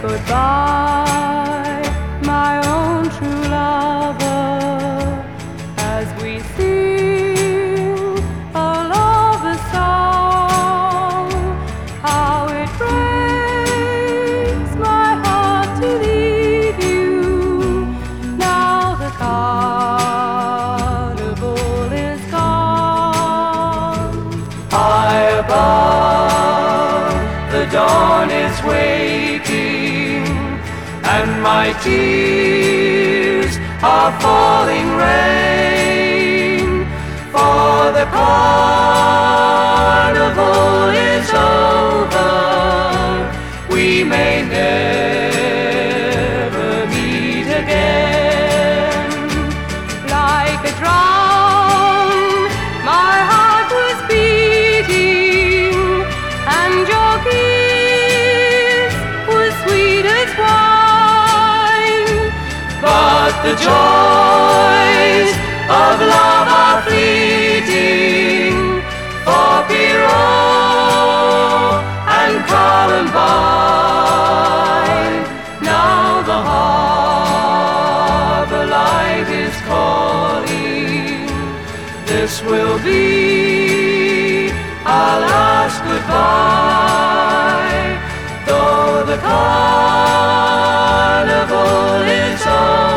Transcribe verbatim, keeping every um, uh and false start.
goodbye, my own true lover, as we sing a lover song. How it breaks my heart to leave you, now the carnival is gone. High above, the dawn is waking, and my tears are falling rain. For the carnival is over, we may never meet again. Like a drum, my heart was beating, and your kiss was sweet as wine. But the joys of love are fleeting, for Pierrot and Columbine. Now the harbor light is calling, this will be our last goodbye, though the carnival is over.